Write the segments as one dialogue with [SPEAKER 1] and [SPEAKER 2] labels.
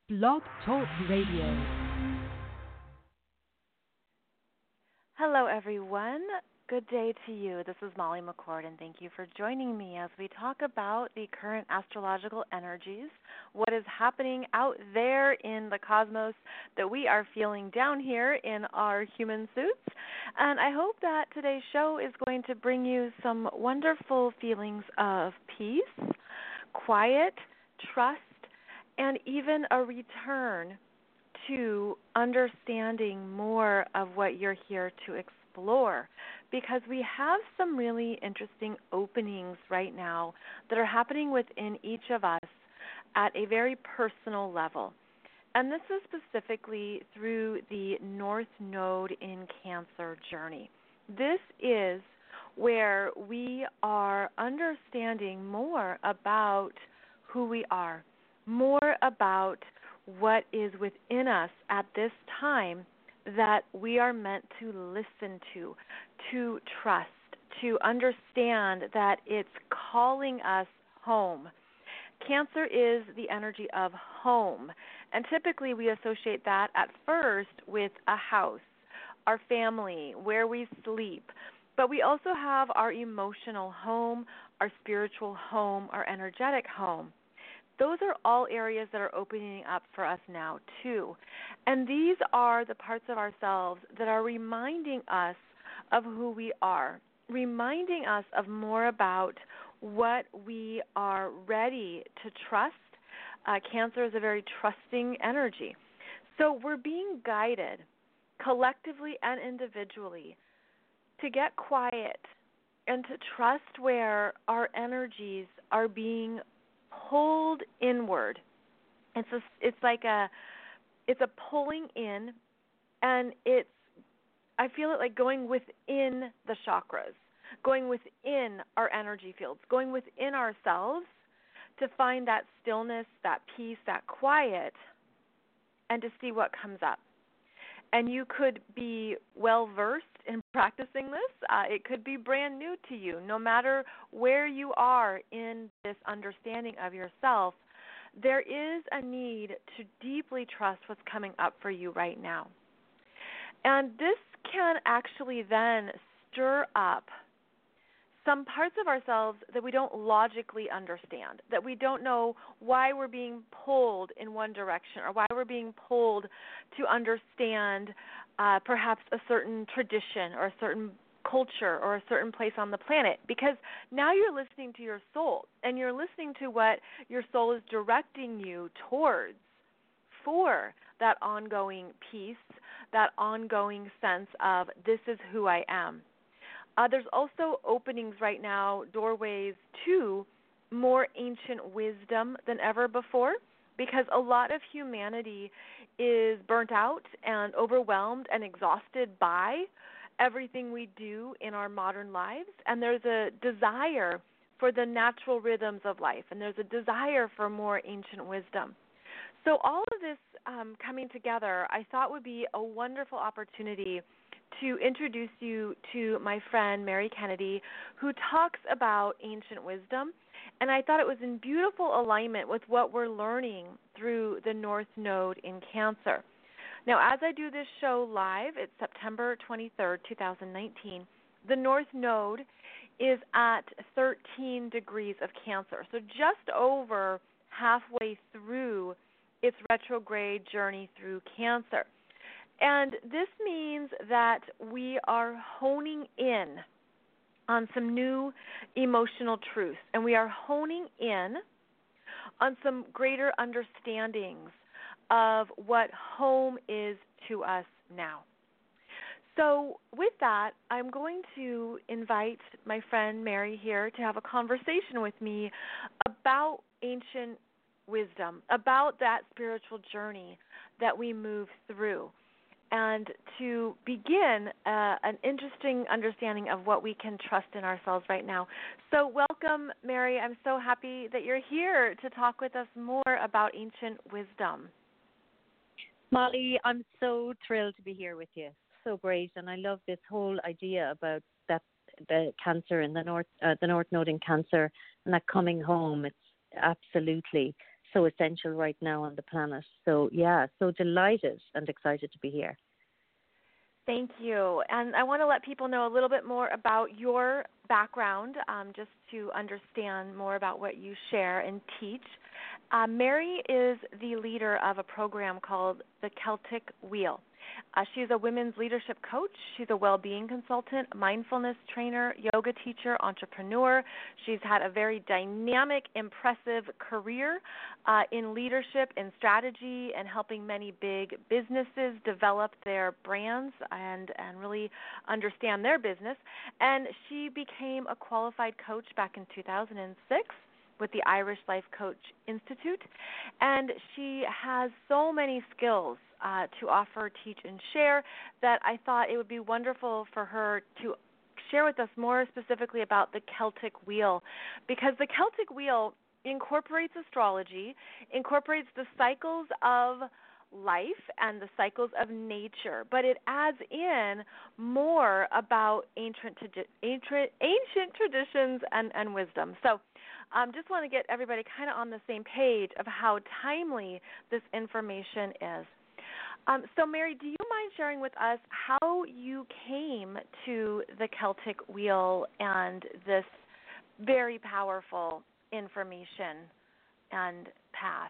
[SPEAKER 1] Blog Talk Radio.
[SPEAKER 2] Hello, everyone. Good day to you. This is Molly McCord, and thank you for joining me as we talk about the current astrological energies, what is happening out there in the cosmos that we are feeling down here in our human suits. And I hope that today's show is going to bring you some wonderful feelings of peace, quiet, trust, and even a return to understanding more of what you're here to explore, because we have some really interesting openings right now that are happening within each of us at a very personal level. And this is specifically through the North Node in Cancer journey. This is where we are understanding more about who we are, more about what is within us at this time that we are meant to listen to trust, to understand that it's calling us home. Cancer is the energy of home, and typically we associate that at first with a house, our family, where we sleep. But we also have our emotional home, our spiritual home, our energetic home. Those are all areas that are opening up for us now, too. And these are the parts of ourselves that are reminding us of who we are, reminding us of more about what we are ready to trust. Cancer is a very trusting energy. So we're being guided collectively and individually to get quiet and to trust where our energies are being pulled inward. It's a pulling in, and I feel it like going within the chakras, going within our energy fields, going within ourselves to find that stillness, that peace, that quiet, and to see what comes up. And you could be well versed in practicing this. It could be brand new to you. No matter where you are in this understanding of yourself, there is a need to deeply trust what's coming up for you right now. And this can actually then stir up some parts of ourselves that we don't logically understand, that we don't know why we're being pulled in one direction or why we're being pulled to understand perhaps a certain tradition or a certain culture or a certain place on the planet. Because now you're listening to your soul, and you're listening to what your soul is directing you towards for that ongoing peace, that ongoing sense of this is who I am. There's also openings right now, doorways to more ancient wisdom than ever before, because a lot of humanity is burnt out and overwhelmed and exhausted by everything we do in our modern lives, and there's a desire for the natural rhythms of life, and there's a desire for more ancient wisdom. So all of this coming together, I thought would be a wonderful opportunity to introduce you to my friend Mary Kennedy, who talks about ancient wisdom, and I thought it was in beautiful alignment with what we're learning through the North Node in Cancer. Now, as I do this show live, it's September 23rd, 2019, the North Node is at 13 degrees of Cancer, so just over halfway through its retrograde journey through Cancer. And this means that we are honing in on some new emotional truths, and we are honing in on some greater understandings of what home is to us now. So with that, I'm going to invite my friend Mary here to have a conversation with me about ancient wisdom, about that spiritual journey that we move through, and to begin an interesting understanding of what we can trust in ourselves right now. So welcome, Mary. I'm so happy that you're here to talk with us more about ancient wisdom.
[SPEAKER 3] Molly, I'm so thrilled to be here with you. So great, and I love this whole idea about that the Cancer in the North Node in Cancer and that coming home. It's absolutely so essential right now on the planet. So yeah, so delighted and excited to be here.
[SPEAKER 2] Thank you. And I want to let people know a little bit more about your background, just to understand more about what you share and teach. Mary is the leader of a program called the Celtic Wheel. She's a women's leadership coach. She's a well-being consultant, mindfulness trainer, yoga teacher, entrepreneur. She's had a very dynamic, impressive career in leadership and strategy and helping many big businesses develop their brands and really understand their business. And she became a qualified coach back in 2006 with the Irish Life Coach Institute, and she has so many skills to offer, teach, and share that I thought it would be wonderful for her to share with us more specifically about the Celtic Wheel, because the Celtic Wheel incorporates astrology, incorporates the cycles of life and the cycles of nature, but it adds in more about ancient traditions and wisdom. So just want to get everybody kind of on the same page of how timely this information is. So Mary, do you mind sharing with us how you came to the Celtic Wheel and this very powerful information and path?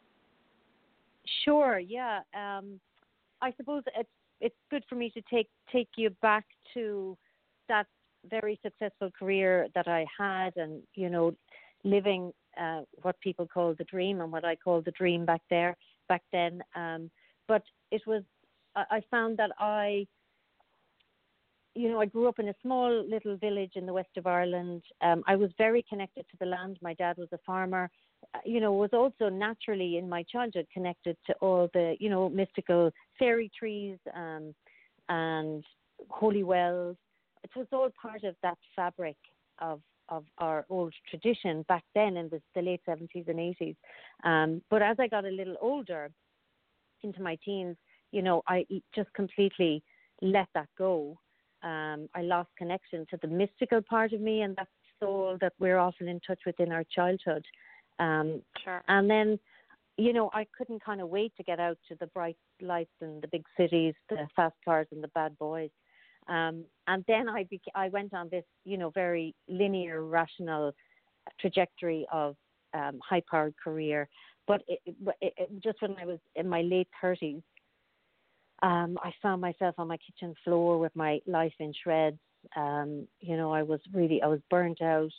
[SPEAKER 3] Sure, yeah. I suppose it's good for me to take you back to that very successful career that I had, and living what people call the dream and what I call the dream back then. But it was, I found that I grew up in a small little village in the west of Ireland. I was very connected to the land. My dad was a farmer. Was also naturally in my childhood connected to all the, mystical fairy trees and holy wells. It was all part of that fabric of our old tradition back then in the late 70s and 80s. But as I got a little older, into my teens, I just completely let that go. I lost connection to the mystical part of me and that soul that we're often in touch with in our childhood.
[SPEAKER 2] Sure.
[SPEAKER 3] And then, I couldn't kind of wait to get out to the bright lights and the big cities, the fast cars and the bad boys. And then I went on this, very linear, rational trajectory of high-powered career. But just when I was in my late 30s, I found myself on my kitchen floor with my life in shreds. I was burnt out.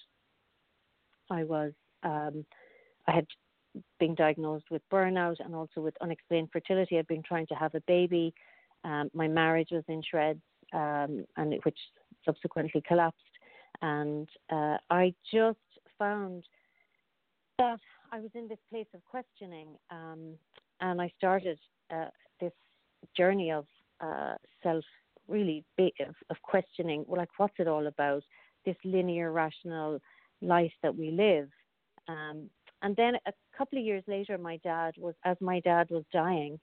[SPEAKER 3] I had been diagnosed with burnout and also with unexplained fertility. I'd been trying to have a baby. My marriage was in shreds, which subsequently collapsed. And I just found that I was in this place of questioning, and I started this journey of of questioning, like, what's it all about, this linear, rational life that we live. And then a couple of years later, as my dad was dying,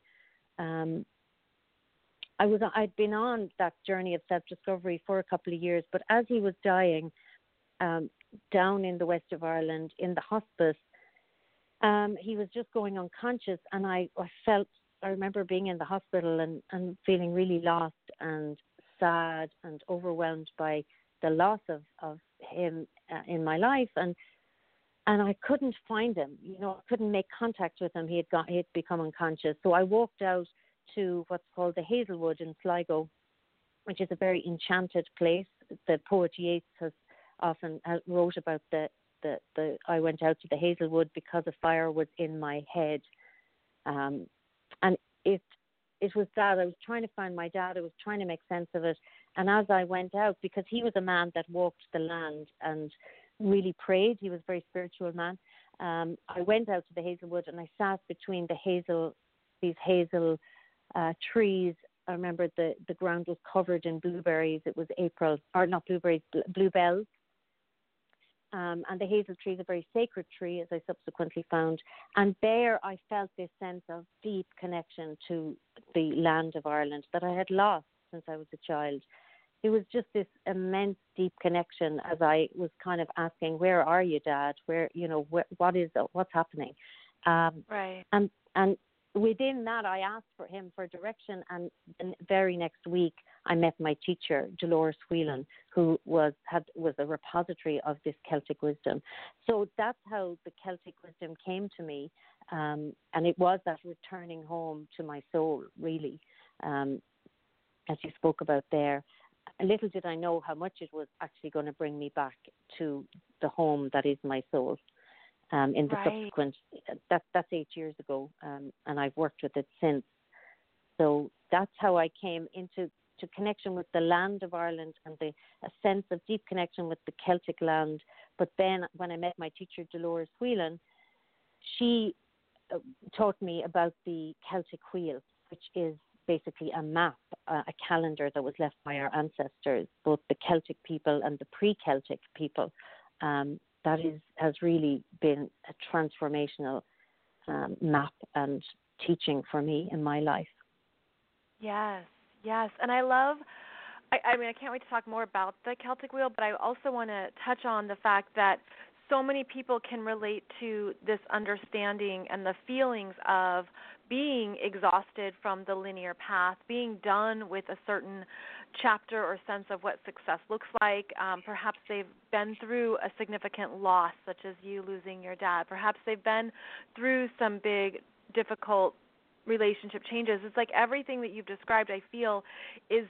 [SPEAKER 3] I'd been on that journey of self-discovery for a couple of years, but as he was dying, down in the west of Ireland in the hospice, he was just going unconscious, and I remember being in the hospital and feeling really lost and sad and overwhelmed by the loss of him in my life, and I couldn't find him. I couldn't make contact with him. He had become unconscious. So I walked out to what's called the Hazelwood in Sligo, which is a very enchanted place. The poet Yeats has often wrote about I went out to the Hazelwood because a fire was in my head. And it was that I was trying to find my dad. I was trying to make sense of it. And as I went out, because he was a man that walked the land and really prayed, he was a very spiritual man. I went out to the Hazelwood and I sat between these hazel trees. I remember the ground was covered in blueberries. It was April, or not blueberries, bluebells. And the hazel tree is a very sacred tree, as I subsequently found. And there I felt this sense of deep connection to the land of Ireland that I had lost since I was a child. It was just this immense, deep connection as I was kind of asking, where are you, Dad? What's happening?
[SPEAKER 2] Right.
[SPEAKER 3] And within that, I asked for him for direction, and the very next week, I met my teacher, Dolores Whelan, who was a repository of this Celtic wisdom. So that's how the Celtic wisdom came to me, and it was that returning home to my soul, really, as you spoke about there. Little did I know how much it was actually going to bring me back to the home that is my soul. In the subsequent, that's 8 years ago, and I've worked with it since. So that's how I came into connection with the land of Ireland and a sense of deep connection with the Celtic land. But then when I met my teacher, Dolores Whelan, she taught me about the Celtic wheel, which is basically a map, a calendar that was left by our ancestors, both the Celtic people and the pre-Celtic people. That has really been a transformational map and teaching for me in my life.
[SPEAKER 2] Yes. And I mean, I can't wait to talk more about the Celtic wheel, but I also want to touch on the fact that so many people can relate to this understanding and the feelings of being exhausted from the linear path, being done with a certain chapter or sense of what success looks like. Perhaps they've been through a significant loss, such as you losing your dad. Perhaps they've been through some big, difficult relationship changes. It's like everything that you've described, I feel, is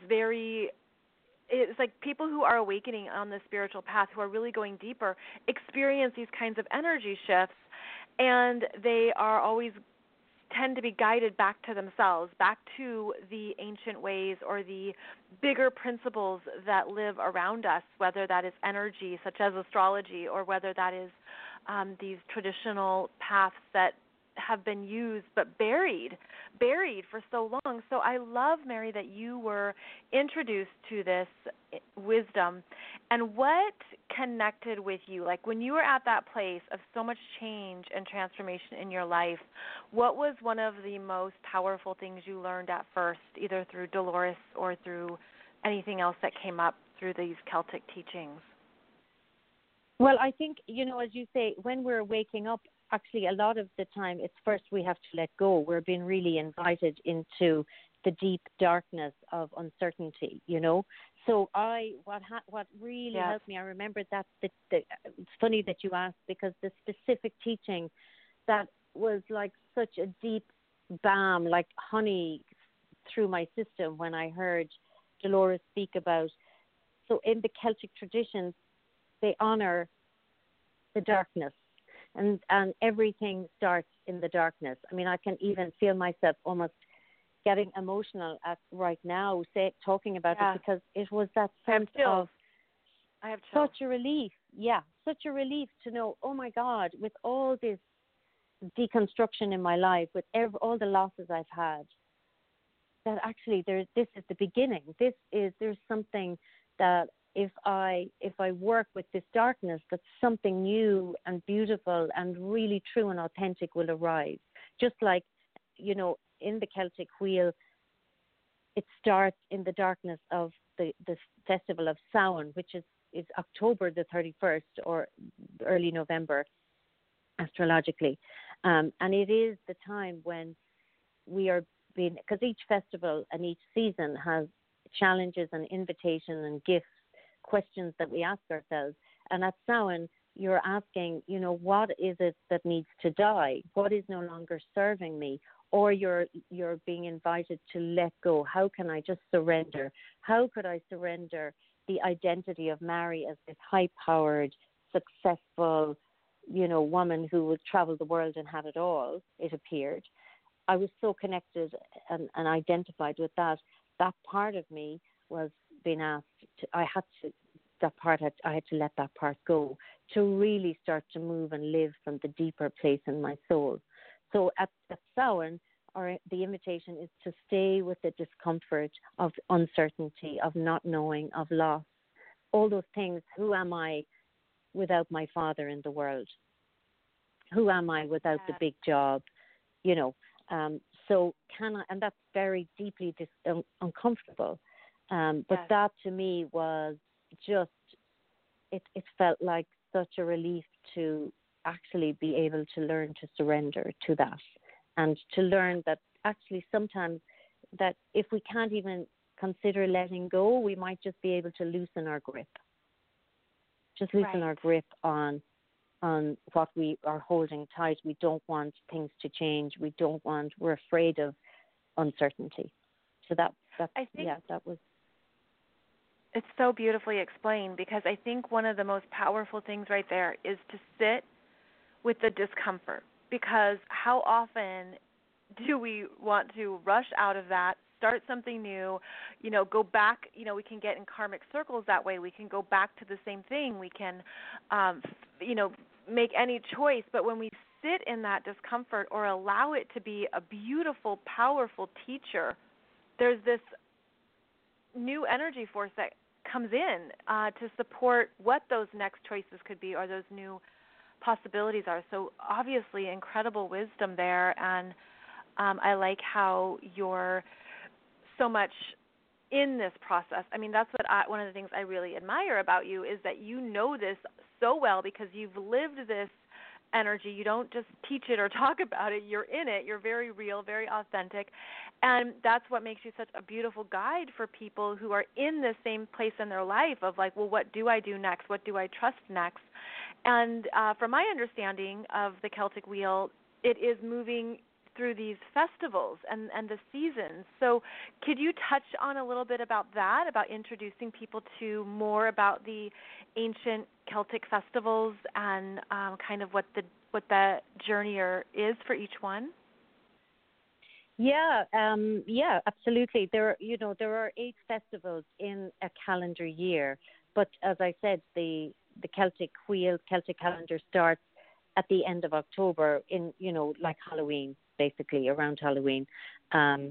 [SPEAKER 2] it's like people who are awakening on the spiritual path, who are really going deeper, experience these kinds of energy shifts, and they are always tend to be guided back to themselves, back to the ancient ways or the bigger principles that live around us, whether that is energy, such as astrology, or whether that is these traditional paths that have been used but buried for so long. So I love, Mary, that you were introduced to this wisdom. And what connected with you? Like when you were at that place of so much change and transformation in your life, what was one of the most powerful things you learned at first, either through Dolores or through anything else that came up through these Celtic teachings?
[SPEAKER 3] Well, I think, as you say, when we're waking up, actually, a lot of the time, it's first we have to let go. We're being really invited into the deep darkness of uncertainty, So what really helped me, I remember that it's funny that you asked, because the specific teaching that was like such a deep balm, like honey through my system when I heard Dolores speak about, so in the Celtic traditions, they honor the darkness. And everything starts in the darkness. I mean, I can even feel myself almost getting emotional right now, talking about it, because it was that sense of such a relief. Yeah, such a relief to know, oh my God, with all this deconstruction in my life, with all the losses I've had, that actually this is the beginning. There's something that if I work with this darkness, that something new and beautiful and really true and authentic will arise. Just like, in the Celtic wheel, it starts in the darkness of the festival of Samhain, which is October the 31st or early November, astrologically. And it is the time when we are being, because each festival and each season has challenges and invitation and gifts, questions that we ask ourselves. And at Samhain, you're asking, what is it that needs to die? What is no longer serving me? Or you're being invited to let go. How can I just surrender? How could I surrender the identity of Mary as this high-powered, successful, woman who would travel the world and have it all, it appeared. I was so connected and identified with that. That part of me was being asked I had to let that part go to really start to move and live from the deeper place in my soul. So at Samhain, the invitation is to stay with the discomfort of uncertainty, of not knowing, of loss, all those things. Who am I without my father in the world? Who am I without the big job? So and that's very deeply uncomfortable. But that to me was just, it felt like such a relief to actually be able to learn to surrender to that, and to learn that actually sometimes that if we can't even consider letting go, we might just be able to loosen our grip. Just loosen our grip on what we are holding tight. We don't want things to change. We're afraid of uncertainty. So that was.
[SPEAKER 2] It's so beautifully explained, because I think one of the most powerful things right there is to sit with the discomfort, because how often do we want to rush out of that, start something new, go back, we can get in karmic circles that way. We can go back to the same thing. We can, make any choice. But when we sit in that discomfort or allow it to be a beautiful, powerful teacher, there's this new energy force that comes in to support what those next choices could be, or those new possibilities are. So obviously incredible wisdom there, and I like how you're so much in this process. I mean, that's one of the things I really admire about you, is that you know this so well, because you've lived this energy. You don't just teach it or talk about it. You're in it. You're very real, very authentic. And that's what makes you such a beautiful guide for people who are in the same place in their life of like, well, what do I do next? What do I trust next? And from my understanding of the Celtic Wheel, it is moving through these festivals and the seasons. So could you touch on a little bit about that, about introducing people to more about the ancient Celtic festivals and kind of what the journey is for each one?
[SPEAKER 3] Yeah, absolutely. There are 8 festivals in a calendar year, but as I said, the Celtic calendar starts at the end of October in, like Halloween, basically around Halloween. And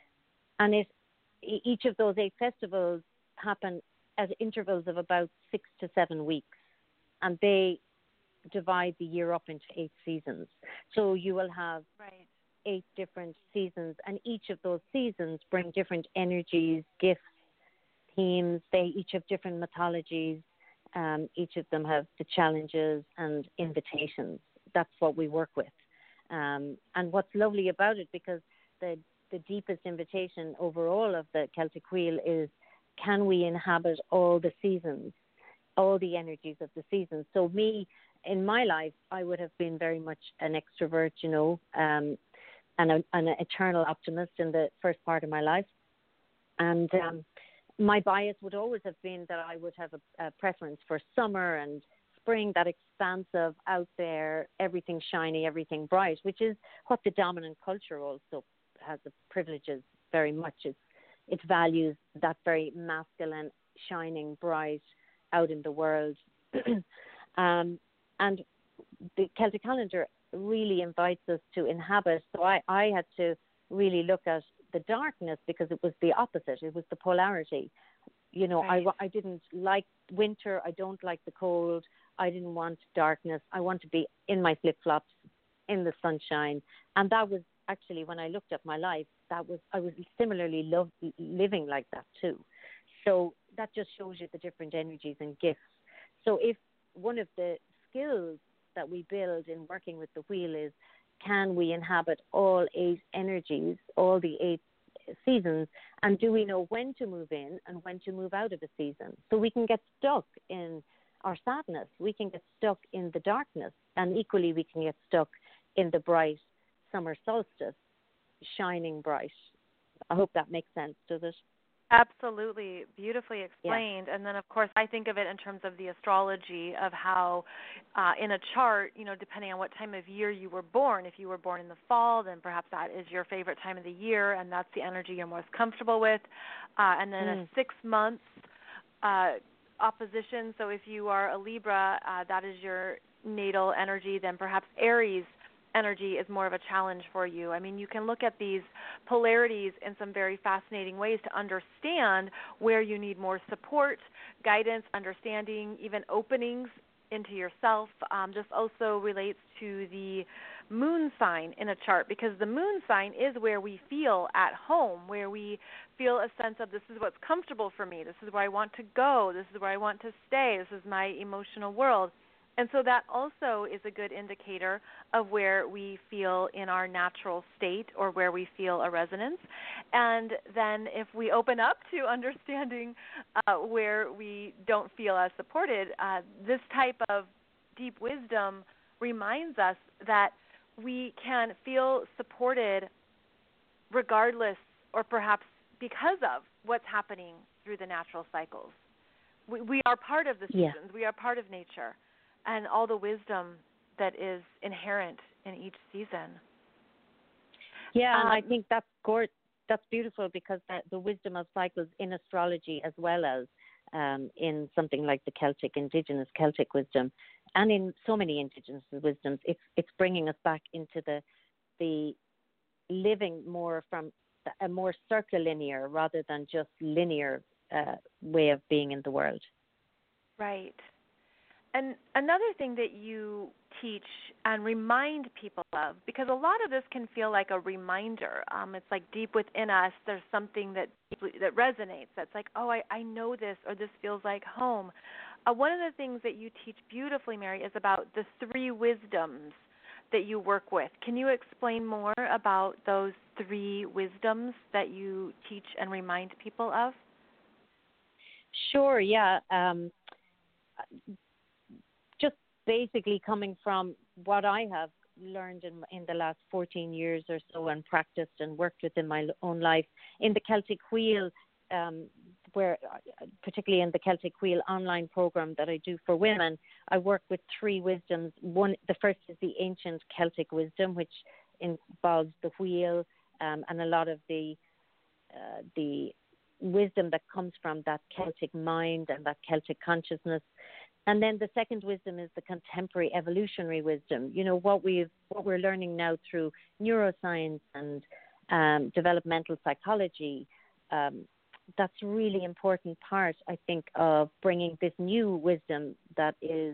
[SPEAKER 3] each of those 8 festivals happen at intervals of about 6 to 7 weeks, and they divide the year up into 8 seasons. So you will have 8 different seasons, and each of those seasons bring different energies, gifts, themes. They each have different mythologies. Each of them have the challenges and invitations. That's what we work with. And what's lovely about it, because the deepest invitation overall of the Celtic Wheel is, can we inhabit all the seasons, all the energies of the seasons? So me, in my life, I would have been very much an extrovert, and an eternal optimist in the first part of my life. And my bias would always have been that I would have a preference for summer and spring, that expansive, out there, everything shiny, everything bright, which is what the dominant culture also has the privileges very much. It values that very masculine, shining, bright, out in the world. And the Celtic calendar really invites us to inhabit. So I had to really look at the darkness, because it was the opposite. It was the polarity. I didn't like winter. I don't like the cold. I didn't want darkness. I want to be in my flip-flops, in the sunshine. And that was actually, when I looked at my life, I was similarly living like that too. So that just shows you the different energies and gifts. So if one of the skills that we build in working with the wheel is, can we inhabit all 8 energies, all the 8 seasons, and do we know when to move in and when to move out of a season? So we can get stuck in our sadness, we can get stuck in the darkness, and equally we can get stuck in the bright summer solstice, shining bright. I hope that makes sense, does it?
[SPEAKER 2] Absolutely, beautifully explained. Yeah. And then, of course, I think of it in terms of the astrology of how in a chart, depending on what time of year you were born, if you were born in the fall, then perhaps that is your favorite time of the year, and that's the energy you're most comfortable with. And then a 6 months opposition, so if you are a Libra, that is your natal energy, then perhaps Aries energy is more of a challenge for you. I mean, you can look at these polarities in some very fascinating ways to understand where you need more support, guidance, understanding, even openings into yourself. This also relates to the moon sign in a chart, because the moon sign is where we feel at home, where we feel a sense of, this is what's comfortable for me, this is where I want to go, this is where I want to stay, this is my emotional world. And so that also is a good indicator of where we feel in our natural state or where we feel a resonance. And then if we open up to understanding where we don't feel as supported, this type of deep wisdom reminds us that we can feel supported regardless or perhaps because of what's happening through the natural cycles. We are part of the seasons. We are part of nature and all the wisdom that is inherent in each season.
[SPEAKER 3] Yeah, and I think that's beautiful because the wisdom of cycles in astrology as well as in something like the indigenous Celtic wisdom, and in so many indigenous wisdoms, it's bringing us back into the living more from a more circulinear rather than just linear way of being in the world.
[SPEAKER 2] Right. And another thing that you teach and remind people of, because a lot of this can feel like a reminder. It's like deep within us, there's something that resonates. That's like, oh, I know this, or this feels like home. One of the things that you teach beautifully, Mary, is about the 3 wisdoms that you work with. Can you explain more about those 3 wisdoms that you teach and remind people of?
[SPEAKER 3] Sure, yeah. Just basically coming from what I have learned in the last 14 years or so and practiced and worked with in my own life. In the Celtic Wheel, where particularly in the Celtic Wheel online program that I do for women, I work with 3 wisdoms. The first is the ancient Celtic wisdom, which involves the wheel and a lot of the wisdom that comes from that Celtic mind and that Celtic consciousness. And then the second wisdom is the contemporary evolutionary wisdom. You know, what we're learning now through neuroscience and developmental psychology. That's a really important part, I think, of bringing this new wisdom that is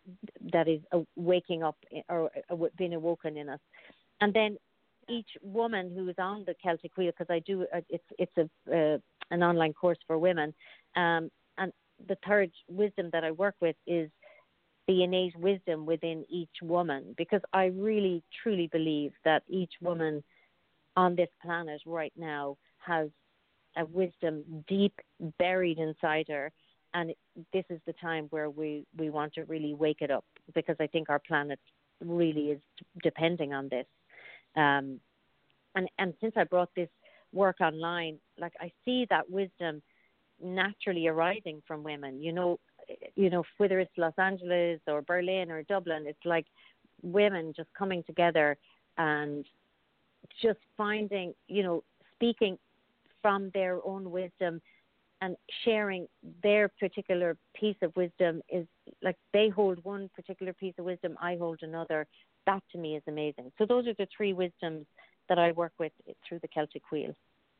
[SPEAKER 3] waking up or being awoken in us. And then each woman who is on the Celtic Wheel, because I do, it's an online course for women, and the third wisdom that I work with is the innate wisdom within each woman, because I really truly believe that each woman on this planet right now has a wisdom deep buried inside her, and this is the time where we want to really wake it up, because I think our planet really is depending on this. And since I brought this work online, like I see that wisdom naturally arising from women, you know, whether it's Los Angeles or Berlin or Dublin, it's like women just coming together and just finding, speaking from their own wisdom and sharing their particular piece of wisdom. Is like they hold one particular piece of wisdom, I hold another. That to me is amazing. So those are the 3 wisdoms that I work with through the Celtic Wheel.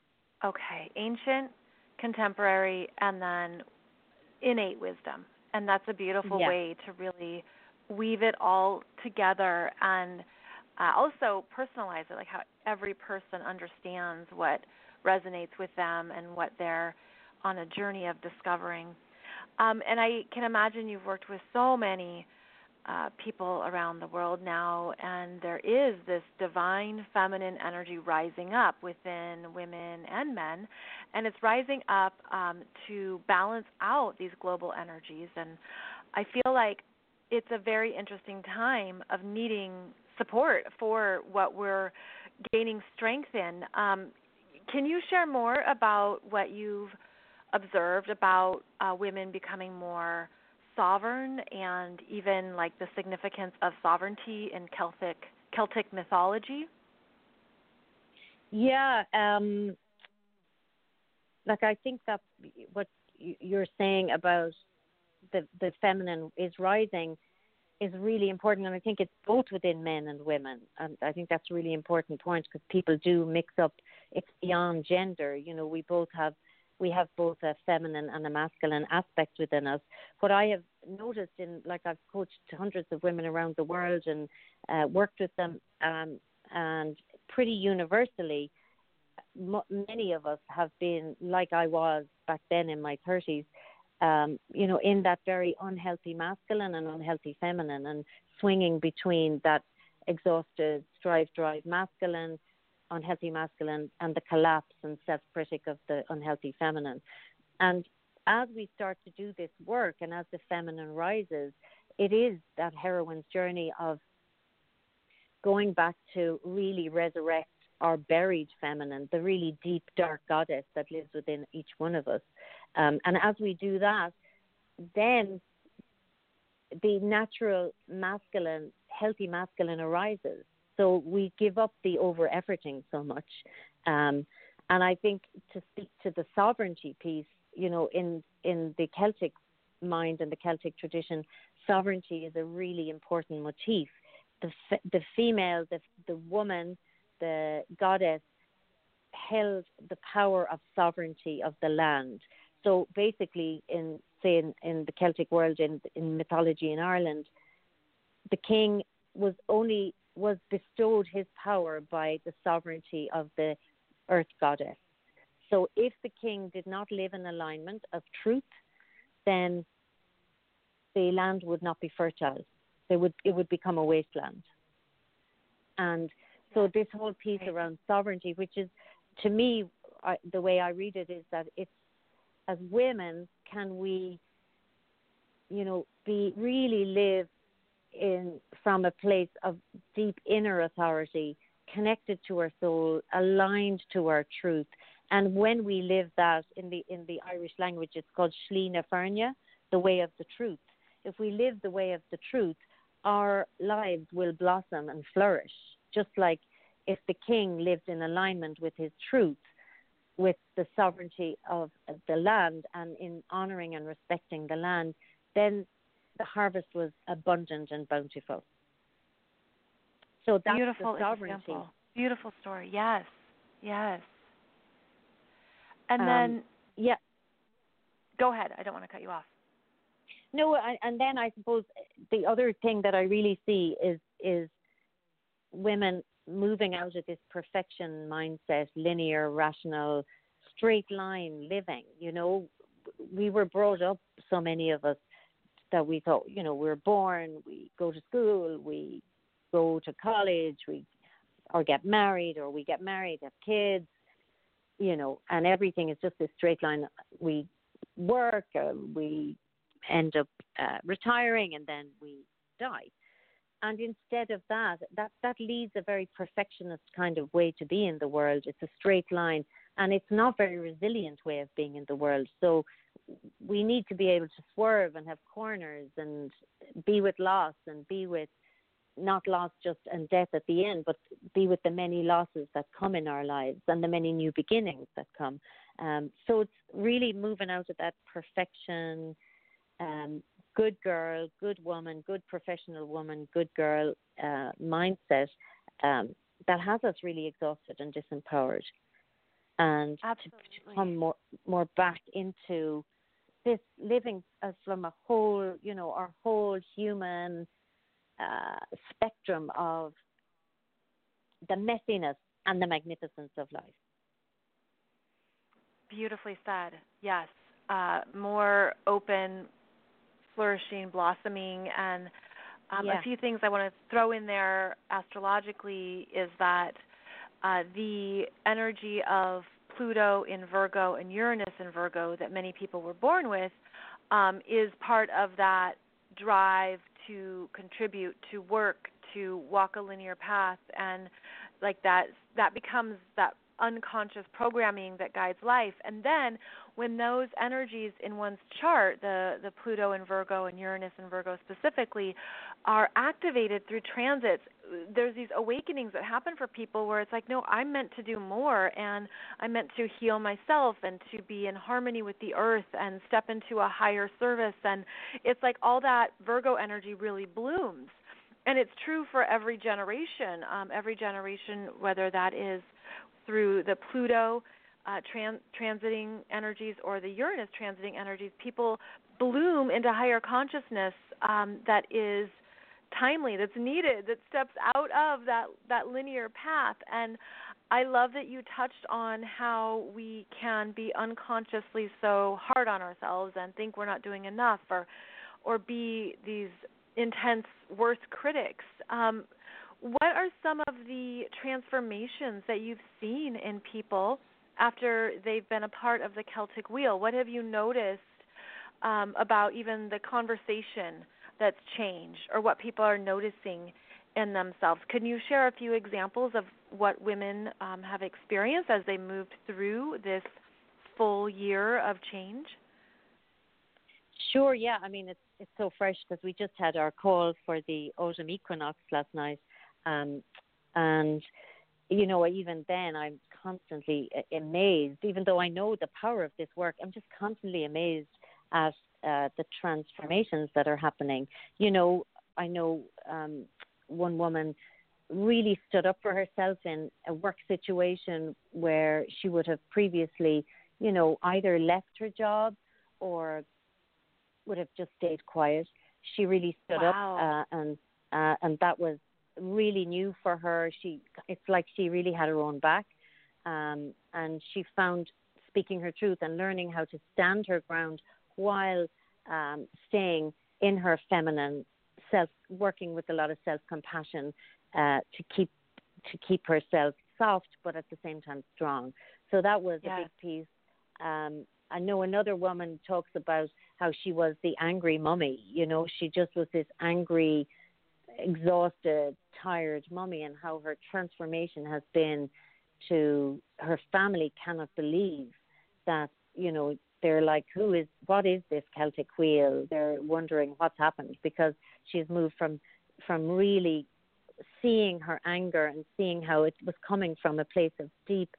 [SPEAKER 3] Okay,
[SPEAKER 2] ancient, contemporary, and then innate wisdom. And that's a beautiful way to really weave it all together and also personalize it, like how every person understands what resonates with them and what they're on a journey of discovering. And I can imagine you've worked with so many people around the world now, and there is this divine feminine energy rising up within women and men, and it's rising up to balance out these global energies. And I feel like it's a very interesting time of needing support for what we're gaining strength in. Can you share more about what you've observed about women becoming more sovereign, and even like the significance of sovereignty in Celtic mythology?
[SPEAKER 3] Yeah, like I think that what you're saying about the feminine is rising is really important, and I think it's both within men and women, and I think that's a really important point, because people do mix up. It's beyond gender. You know, we have both a feminine and a masculine aspect within us. What I have noticed I've coached hundreds of women around the world and worked with them, and pretty universally, many of us have been like I was back then in my 30s, in that very unhealthy masculine and unhealthy feminine, and swinging between that exhausted, drive masculine, unhealthy masculine, and the collapse and self-critic of the unhealthy feminine. And as we start to do this work, and as the feminine rises, it is that heroine's journey of going back to really resurrect our buried feminine, the really deep, dark goddess that lives within each one of us. And as we do that, then the natural masculine, healthy masculine arises. So we give up the over-efforting so much. And I think, to speak to the sovereignty piece, in the Celtic mind and the Celtic tradition, sovereignty is a really important motif. The female, the woman, the goddess held the power of sovereignty of the land. So basically, in the Celtic world, in mythology in Ireland, the king was bestowed his power by the sovereignty of the earth goddess. So if the king did not live in alignment of truth, then the land would not be fertile. It would become a wasteland. And so this whole piece around sovereignty, which is, to me, the way I read it is that it's, as women, can we, really live from a place of deep inner authority, connected to our soul, aligned to our truth. And when we live that, in the Irish language, it's called Slína Feirne, the way of the truth. If we live the way of the truth, our lives will blossom and flourish. Just like if the king lived in alignment with his truth, with the sovereignty of the land, and in honoring and respecting the land, then the harvest was abundant and bountiful. So that's
[SPEAKER 2] beautiful
[SPEAKER 3] the sovereignty.
[SPEAKER 2] Example. Beautiful story. Yes. And then, go ahead. I don't want to cut you off.
[SPEAKER 3] No, and then I suppose the other thing that I really see is women moving out of this perfection mindset, linear, rational, straight line living. We were brought up, so many of us, that we thought, we're born, we go to school, we go to college, or get married, have kids, and everything is just this straight line. We work, we end up retiring, and then we die. And instead of that leads a very perfectionist kind of way to be in the world. It's a straight line, and it's not a very resilient way of being in the world. So we need to be able to swerve and have corners and be with loss, and be with not loss just and death at the end, but be with the many losses that come in our lives and the many new beginnings that come. So it's really moving out of that perfection, good girl, good woman, good professional woman, good girl mindset that has us really exhausted and disempowered. And to come more back into this living from a whole, our whole human spectrum of the messiness and the magnificence of life.
[SPEAKER 2] Beautifully said. Yes. More open, flourishing, blossoming, and a few things I want to throw in there astrologically is that the energy of Pluto in Virgo and Uranus in Virgo that many people were born with is part of that drive to contribute, to work, to walk a linear path, and like that becomes that unconscious programming that guides life. And then when those energies in one's chart, the Pluto in Virgo and Uranus in Virgo specifically, are activated through transits, there's these awakenings that happen for people where it's like, no, I'm meant to do more, and I'm meant to heal myself and to be in harmony with the earth and step into a higher service. And it's like all that Virgo energy really blooms. And it's true for every generation, whether that is through the Pluto transiting energies or the Uranus transiting energies, people bloom into higher consciousness that is timely, that's needed, that steps out of that linear path. And I love that you touched on how we can be unconsciously so hard on ourselves and think we're not doing enough, or be these intense worst critics. What are some of the transformations that you've seen in people after they've been a part of the Celtic Wheel? What have you noticed about even the conversation that's changed, or what people are noticing in themselves? Can you share a few examples of what women have experienced as they moved through this full year of change?
[SPEAKER 3] Sure, yeah. I mean, it's so fresh because we just had our call for the autumn equinox last night. And, you know, even then I'm constantly amazed, even though I know the power of this work, I'm just constantly amazed at the transformations that are happening. You know, I know one woman really stood up for herself in a work situation where she would have previously, you know, either left her job or would have just stayed quiet. She really stood
[SPEAKER 2] Wow.
[SPEAKER 3] up, and that was really new for her. It's like she really had her own back, and she found speaking her truth and learning how to stand her ground while staying in her feminine self, working with a lot of self-compassion to keep herself soft, but at the same time strong. So that was a big piece. I know another woman talks about how she was the angry mummy. You know, she just was this angry, exhausted, tired mummy, and how her transformation has been to her family cannot believe that, you know, they're like, what is this Celtic Wheel? They're wondering what's happened, because she's moved from really seeing her anger and seeing how it was coming from a place of deep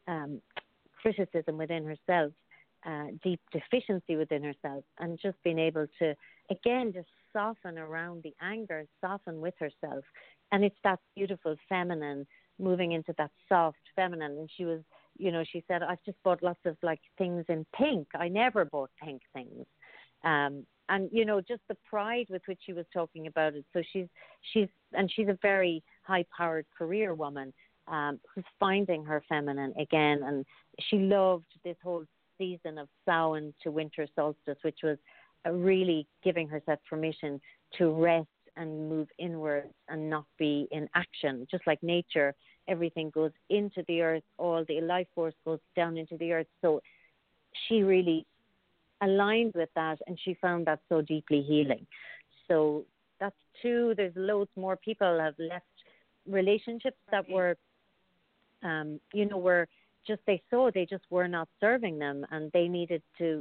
[SPEAKER 3] criticism within herself, deep deficiency within herself, and just being able to, again, just soften around the anger, soften with herself. And it's that beautiful feminine moving into that soft feminine. And she was, you know, she said, I've just bought lots of like things in pink. I never bought pink things. And, you know, just the pride with which she was talking about it. So she's a very high-powered career woman who's finding her feminine again. And she loved this whole season of Samhain to winter solstice, which was really giving herself permission to rest and move inwards and not be in action. Just like nature, everything goes into the earth, all the life force goes down into the earth. So she really aligned with that, and she found that so deeply healing. So that's two. There's loads more people have left relationships that were, you know, were just, they just were not serving them, and they needed to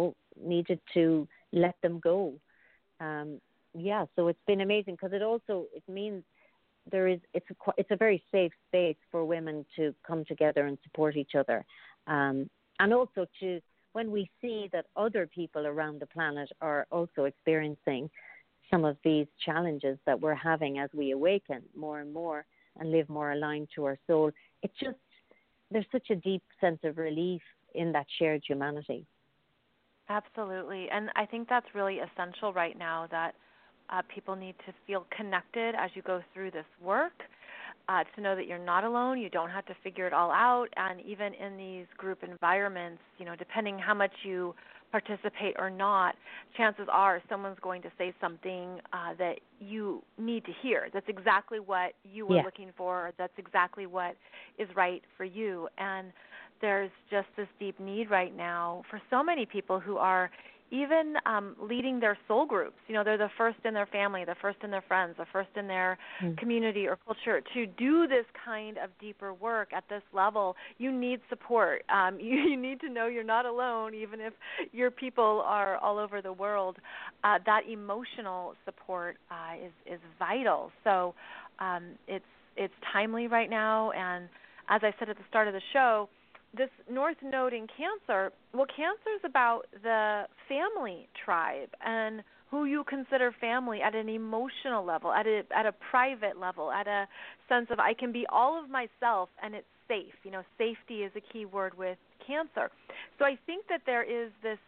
[SPEAKER 3] let them go. So it's been amazing, because it means it's a very safe space for women to come together and support each other, and also when we see that other people around the planet are also experiencing some of these challenges that we're having as we awaken more and more and live more aligned to our soul, there's such a deep sense of relief in that shared humanity.
[SPEAKER 2] Absolutely. And I think that's really essential right now, that people need to feel connected as you go through this work, to know that you're not alone, you don't have to figure it all out. And even in these group environments, you know, depending how much you participate or not, chances are someone's going to say something that you need to hear. That's exactly what you were looking for, or that's exactly what is right for you. And there's just this deep need right now for so many people who are even leading their soul groups. You know, they're the first in their family, the first in their friends, the first in their community or culture. To do this kind of deeper work at this level, you need support. You need to know you're not alone, even if your people are all over the world. That emotional support is vital. So it's timely right now. And as I said at the start of the show, this North Node in Cancer, well, Cancer is about the family tribe and who you consider family at an emotional level, at a private level, at a sense of I can be all of myself and it's safe. You know, safety is a key word with Cancer. So I think that there is this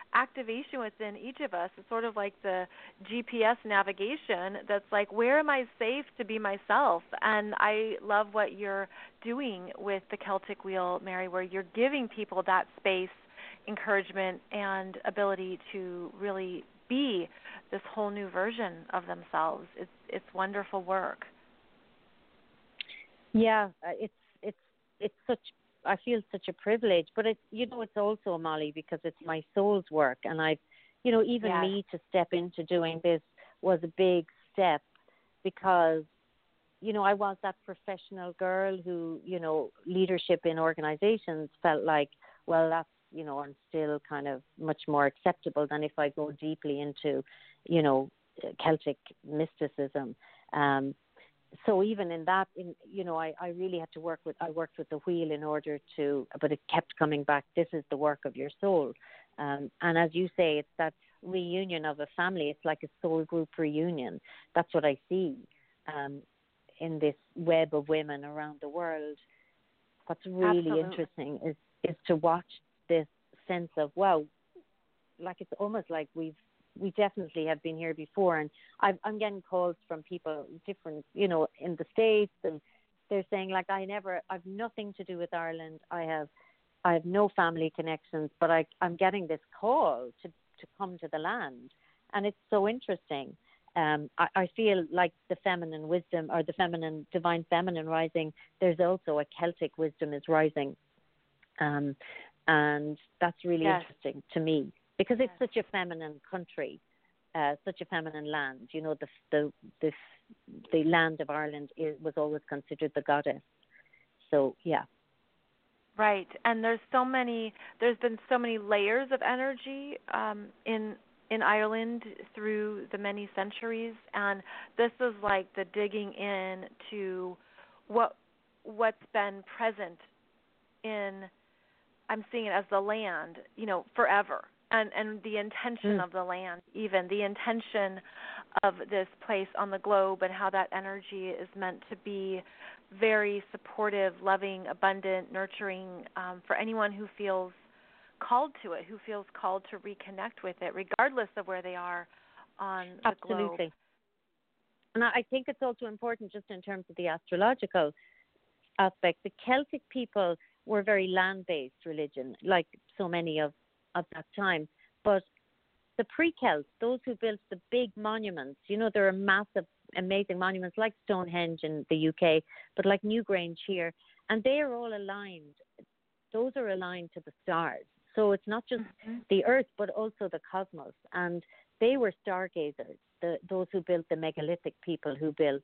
[SPEAKER 2] activation within each of us. It's sort of like the GPS navigation that's like, where am I safe to be myself? And I love what you're doing with the Celtic Wheel, Mary, where you're giving people that space, encouragement, and ability to really be this whole new version of themselves. It's wonderful work.
[SPEAKER 3] Yeah, it's such. I feel such a privilege, but it's also, Molly, because it's my soul's work, and even me to step into doing this was a big step, because I was that professional girl who, leadership in organizations felt like, well, that's, I'm still kind of much more acceptable than if I go deeply into, Celtic mysticism. So even in that, I really had to worked with the wheel in order to, but it kept coming back. This is the work of your soul. And as you say, it's that reunion of a family. It's like a soul group reunion. That's what I see in this web of women around the world. What's really interesting is to watch this sense of, wow, like it's almost like we definitely have been here before. And I'm getting calls from people different, in the States, and they're saying like, I've nothing to do with Ireland. I have no family connections, but I'm getting this call to come to the land. And it's so interesting. I feel like the feminine wisdom, or the divine feminine rising, there's also a Celtic wisdom is rising. And that's really interesting to me, because it's such a feminine country, such a feminine land. The land of Ireland was always considered the goddess. So, yeah.
[SPEAKER 2] Right, and there's been so many layers of energy in Ireland through the many centuries, and this is like the digging in to what's been present in, I'm seeing it as the land, forever, and the intention of the land, even the intention of this place on the globe, and how that energy is meant to be very supportive, loving, abundant, nurturing, for anyone who feels called to it, who feels called to reconnect with it, regardless of where they are on the globe.
[SPEAKER 3] Absolutely. And I think it's also important, just in terms of the astrological aspect, the Celtic people were very land-based religion, like so many of that time. But the pre-Celts, those who built the big monuments, there are massive, amazing monuments like Stonehenge in the UK, but like Newgrange here, and they are all aligned. Those are aligned to the stars. So it's not just the earth, but also the cosmos. And they were stargazers, those who built the megalithic people who built,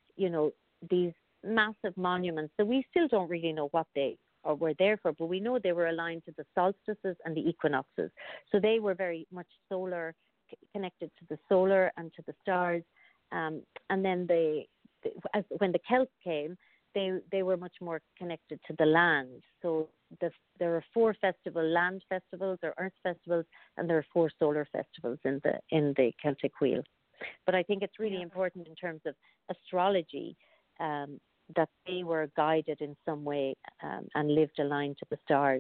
[SPEAKER 3] these massive monuments that we still don't really know what they were there for, but we know they were aligned to the solstices and the equinoxes. So they were very much solar, connected to the solar and to the stars. And then when the Celts came, they were much more connected to the land. So there are 4 land festivals or earth festivals, and there are 4 solar festivals in the Celtic Wheel. But I think it's really important in terms of astrology, that they were guided in some way and lived aligned to the stars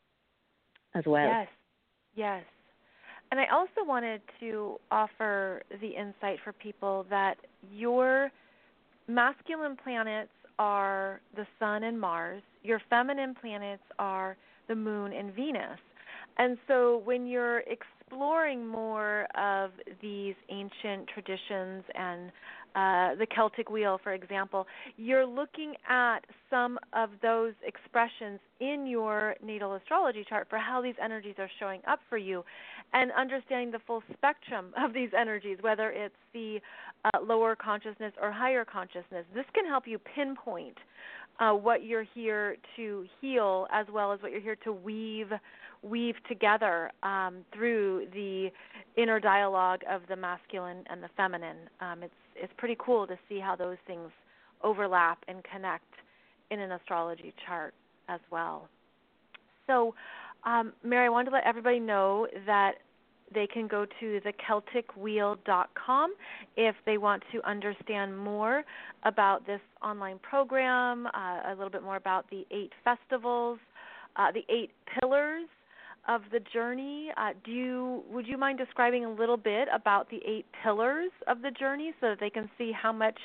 [SPEAKER 3] as well.
[SPEAKER 2] Yes. And I also wanted to offer the insight for people that your masculine planets are the Sun and Mars. Your feminine planets are the Moon and Venus. And so when you're exploring more of these ancient traditions and the Celtic Wheel, for example, you're looking at some of those expressions in your natal astrology chart for how these energies are showing up for you, and understanding the full spectrum of these energies, whether it's the lower consciousness or higher consciousness. This can help you pinpoint what you're here to heal, as well as what you're here to weave together through the inner dialogue of the masculine and the feminine. It's pretty cool to see how those things overlap and connect in an astrology chart as well. So, Mary, I wanted to let everybody know that they can go to thecelticwheel.com if they want to understand more about this online program, a little bit more about the 8 festivals, the 8 pillars of the journey. Would you mind describing a little bit about the 8 pillars of the journey so that they can see how much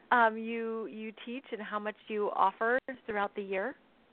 [SPEAKER 2] you teach and how much you offer throughout the year?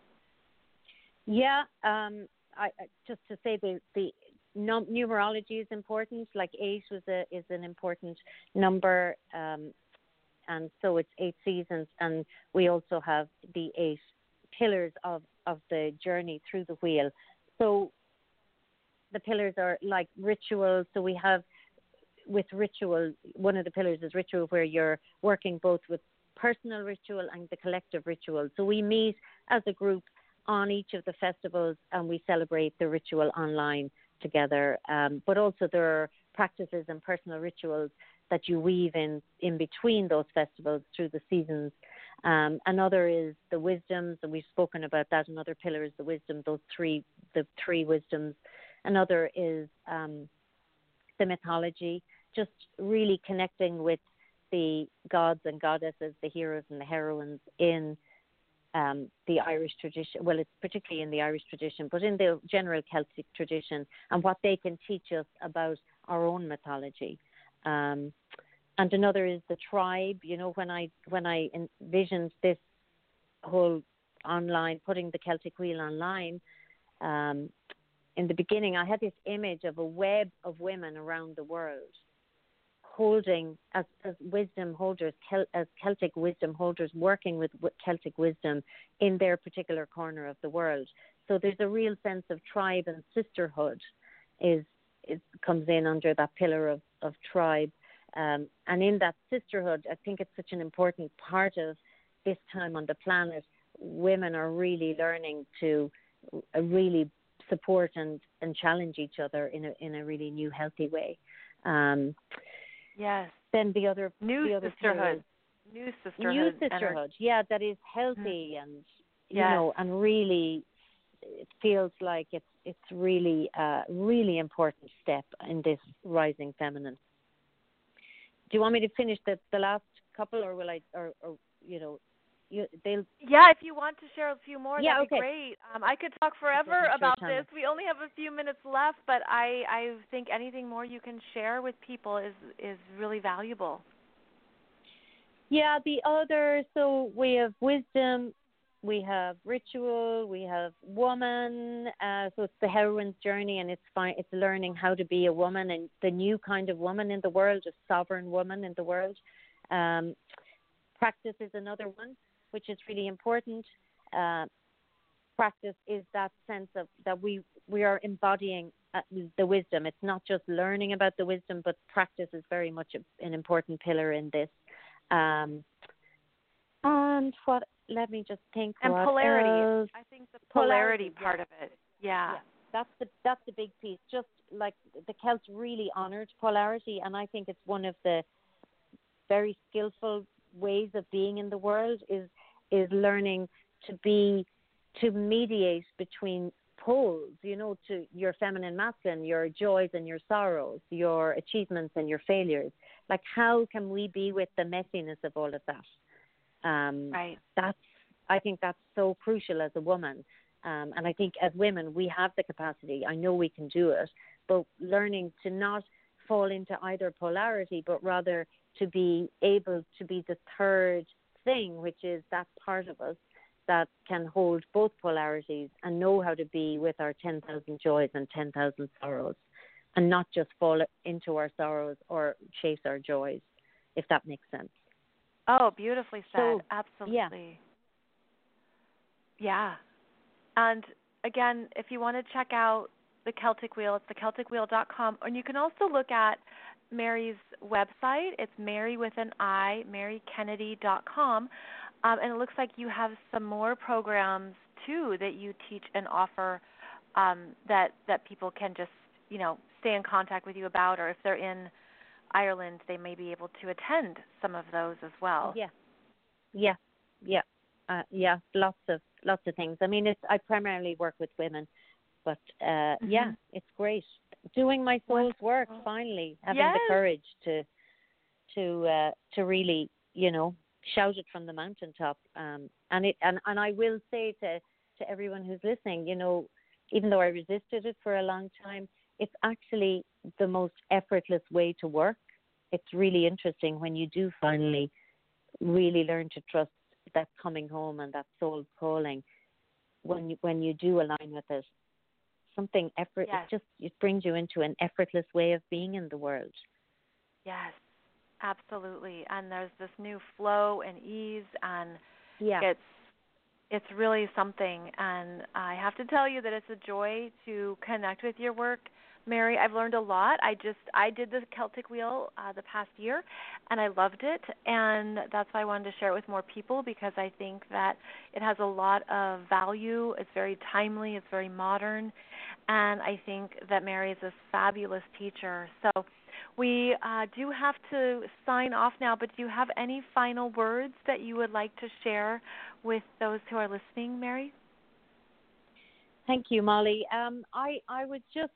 [SPEAKER 3] Yeah, I just to say the numerology is important. Like 8 is an important number, and so it's 8 seasons, and we also have the 8 pillars of the journey through the wheel. So the pillars are like rituals. So we have with ritual, one of the pillars is ritual, where you're working both with personal ritual and the collective ritual. So we meet as a group on each of the festivals and we celebrate the ritual online together. But also there are practices and personal rituals that you weave in between those festivals through the seasons. Another is the wisdoms, and we've spoken about that. Another pillar is the wisdom, the three wisdoms. Another is the mythology, just really connecting with the gods and goddesses, the heroes and the heroines in the Irish tradition. Well, it's particularly in the Irish tradition, but in the general Celtic tradition, and what they can teach us about our own mythology. And another is the tribe. You know, when I envisioned this whole online, putting the Celtic Wheel online, in the beginning, I had this image of a web of women around the world, holding as wisdom holders, as Celtic wisdom holders, working with Celtic wisdom in their particular corner of the world. So there's a real sense of tribe and sisterhood it comes in under that pillar of tribe. And in that sisterhood, I think it's such an important part of this time on the planet. Women are really learning to really support and challenge each other in a really new, healthy way.
[SPEAKER 2] Yes.
[SPEAKER 3] Then the other
[SPEAKER 2] sisterhood. New sisterhood.
[SPEAKER 3] Yeah, that is healthy and you know, and really it feels like it's really really important step in this rising feminine. Do you want me to finish the last couple, or will I, or you know, they'll?
[SPEAKER 2] Yeah, if you want to share a few more, that'd be
[SPEAKER 3] okay.
[SPEAKER 2] great. I could talk forever about this. We only have a few minutes left, but I think anything more you can share with people is really valuable.
[SPEAKER 3] Yeah, so we have wisdom, we have ritual, we have woman. So it's the heroine's journey, and it's learning how to be a woman and the new kind of woman in the world, a sovereign woman in the world. Practice is another one, which is really important. Practice is that sense of that we are embodying the wisdom. It's not just learning about the wisdom, but practice is very much an important pillar in this. And what? Let me just think.
[SPEAKER 2] And
[SPEAKER 3] what
[SPEAKER 2] polarity.
[SPEAKER 3] Else?
[SPEAKER 2] I think the polarity part of it. Yeah.
[SPEAKER 3] That's the big piece. Just like the Celts really honoured polarity, and I think it's one of the very skillful ways of being in the world is learning to mediate between poles, you know, to your feminine, masculine, your joys and your sorrows, your achievements and your failures. Like, how can we be with the messiness of all of that?
[SPEAKER 2] Right.
[SPEAKER 3] I think that's so crucial as a woman. And I think as women, we have the capacity. I know we can do it, but learning to not fall into either polarity, but rather to be able to be the third thing, which is that part of us that can hold both polarities and know how to be with our 10,000 joys and 10,000 sorrows, and not just fall into our sorrows or chase our joys, if that makes sense.
[SPEAKER 2] Oh, beautifully said.
[SPEAKER 3] So,
[SPEAKER 2] absolutely. Yeah. And again, if you want to check out the Celtic Wheel, it's thecelticwheel.com. And you can also look at Mary's website. It's Mary with an I, marykennedy.com. And it looks like you have some more programs, too, that you teach and offer that people can just, you know, stay in contact with you about, or if they're in Ireland, they may be able to attend some of those as well.
[SPEAKER 3] Yeah. Lots of things. I mean, I primarily work with women, but yeah, it's great doing my soul's work. Finally, having the courage to really, you know, shout it from the mountaintop. And I will say to everyone who's listening, you know, even though I resisted it for a long time, it's actually the most effortless way to work. It's really interesting when you do finally really learn to trust that coming home and that soul's calling. When you do align with it, something effort.
[SPEAKER 2] Yes.
[SPEAKER 3] It brings you into an effortless way of being in the world.
[SPEAKER 2] Yes, absolutely. And there's this new flow and ease, and
[SPEAKER 3] Yeah.
[SPEAKER 2] it's really something. And I have to tell you that it's a joy to connect with your work, Mary. I've learned a lot. I did the Celtic Wheel the past year, and I loved it. And that's why I wanted to share it with more people, because I think that it has a lot of value. It's very timely. It's very modern. And I think that Mary is a fabulous teacher. So we do have to sign off now, but do you have any final words that you would like to share with those who are listening, Mary?
[SPEAKER 3] Thank you, Molly. I would just,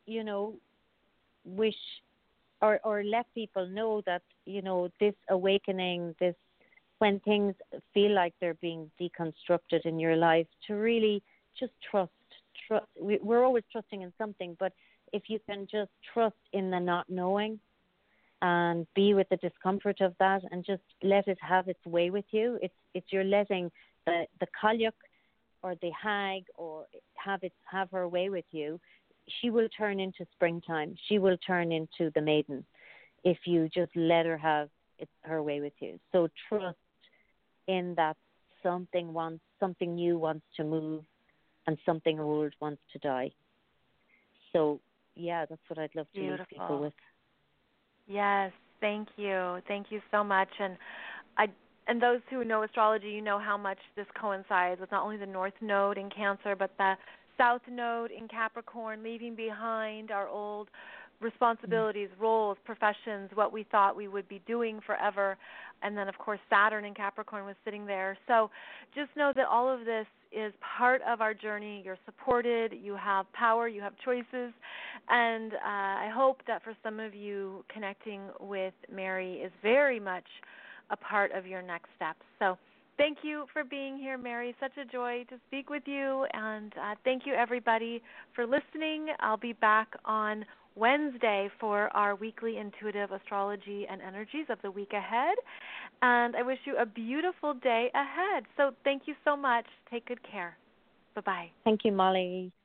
[SPEAKER 3] wish or let people know that, this awakening, this when things feel like they're being deconstructed in your life, to really just trust. We're always trusting in something, but if you can just trust in the not knowing and be with the discomfort of that and just let it have its way with you, it's you're letting the Cailleach or the hag or have her way with you. She will turn into springtime. She will turn into the maiden if you just let her have her way with you. So trust in that something new wants to move and something old wants to die. So yeah, that's what I'd love to leave people with.
[SPEAKER 2] Yes, thank you. Thank you so much. And those who know astrology, you know how much this coincides with not only the North Node in Cancer, but the South Node in Capricorn, leaving behind our old responsibilities, roles, professions, what we thought we would be doing forever. And then, of course, Saturn in Capricorn was sitting there. So just know that all of this is part of our journey. You're supported. You have power. You have choices. And I hope that for some of you, connecting with Mary is very much a part of your next steps. So thank you for being here, Mary. Such a joy to speak with you. And thank you, everybody, for listening. I'll be back on Wednesday for our weekly intuitive astrology and energies of the week ahead. And I wish you a beautiful day ahead. So thank you so much. Take good care. Bye-bye.
[SPEAKER 3] Thank you, Molly.